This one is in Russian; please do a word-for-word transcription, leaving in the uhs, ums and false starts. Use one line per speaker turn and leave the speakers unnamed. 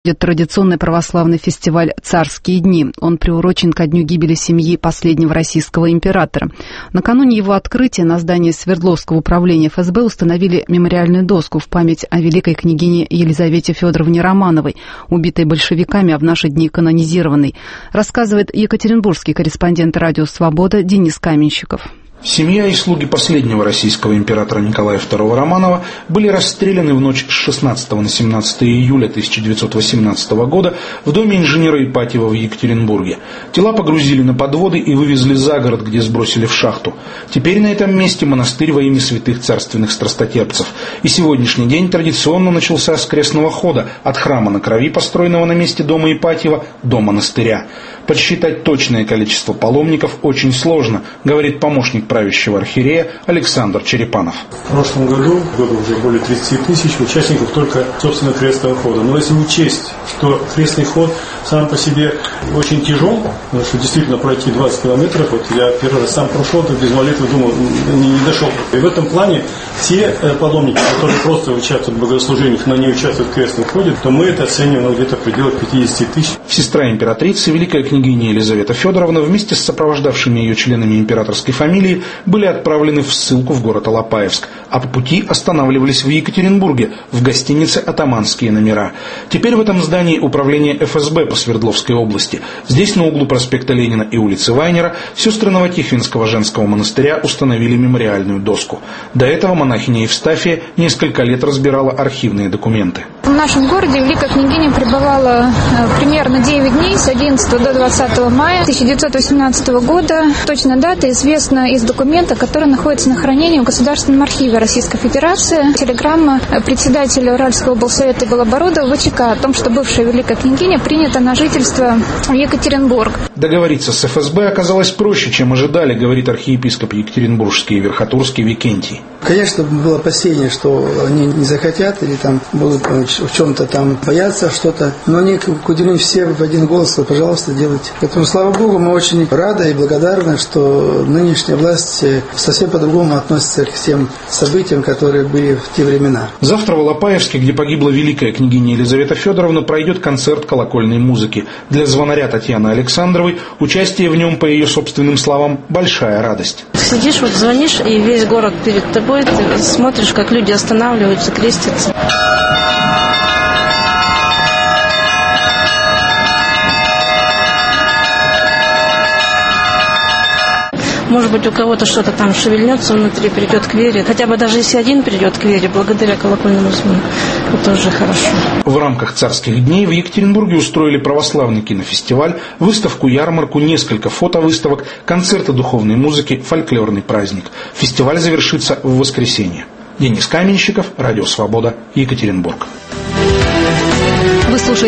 Традиционный православный фестиваль «Царские дни». Он приурочен ко дню гибели семьи последнего российского императора. Накануне его открытия на здании Свердловского управления эф эс бэ установили мемориальную доску в память о великой княгине Елизавете Федоровне Романовой, убитой большевиками, а в наши дни канонизированной, рассказывает екатеринбургский корреспондент радио «Свобода» Денис Каменщиков.
Семья и слуги последнего российского императора Николая второго Романова были расстреляны в ночь с шестнадцатого на семнадцатое июля тысяча девятьсот восемнадцатого года в доме инженера Ипатьева в Екатеринбурге. Тела погрузили на подводы и вывезли за город, где сбросили в шахту. Теперь на этом месте монастырь во имя святых царственных страстотерпцев. И сегодняшний день традиционно начался с крестного хода от храма на Крови, построенного на месте дома Ипатьева, до монастыря. Подсчитать точное количество паломников очень сложно, говорит помощник правящего архиерея Александр Черепанов.
В прошлом году было уже более тридцати тысяч участников только, собственно, крестного хода. Но если учесть, что крестный ход сам по себе очень тяжел, потому что действительно пройти двадцать километров, вот я первый раз сам прошел, так без молитвы думал, не, не дошел. И в этом плане все паломники, которые просто участвуют в богослужениях, но не участвуют в крестном ходе, то мы это оцениваем где-то в пределах пятидесяти тысяч.
Сестра императрицы, великая княгиня Елизавета Федоровна, вместе с сопровождавшими ее членами императорской фамилии были отправлены в ссылку в город Алапаевск, а по пути останавливались в Екатеринбурге, в гостинице «Атаманские номера». Теперь в этом здании управление эф эс бэ по Свердловской области. Здесь, на углу проспекта Ленина и улицы Вайнера, сестры Новотихвинского женского монастыря установили мемориальную доску. До этого монахиня Евстафия несколько лет разбирала архивные документы.
В нашем городе великая княгиня пребывала примерно девять дней, с одиннадцатого до двадцатого мая тысяча девятьсот восемнадцатого года. Точная дата известна из документа, который находится на хранении в Государственном архиве Российской Федерации. Телеграмма председателя Уральского облсовета Белобородова вэ че ка о том, что бывшая великая княгиня принята на жительство в Екатеринбург.
Договориться с эф эс бэ оказалось проще, чем ожидали, говорит архиепископ Екатеринбургский и Верхотурский Викентий.
Конечно, было опасение, что они не захотят или там будут в чем-то там бояться что-то, но они, к удивлению, все в один голос, пожалуйста, делайте. Поэтому, слава Богу, мы очень рады и благодарны, что нынешняя власть совсем по-другому относится к тем событиям, которые были в те времена.
Завтра в Алапаевске, где погибла великая княгиня Елизавета Федоровна, пройдет концерт колокольной музыки. Для звонаря Татьяны Александровой участие в нем, по ее собственным словам, большая радость.
Сидишь, вот звонишь, и весь город перед тобой, ты смотришь, как люди останавливаются, крестятся. Может быть, у кого-то что-то там шевельнется внутри, придет к вере. Хотя бы даже если один придет к вере, благодаря колокольному звону, это уже хорошо.
В рамках царских дней в Екатеринбурге устроили православный кинофестиваль, выставку-ярмарку, несколько фотовыставок, концерты духовной музыки, фольклорный праздник. Фестиваль завершится в воскресенье. Денис Каменщиков, Радио Свобода, Екатеринбург.
Вы слушаете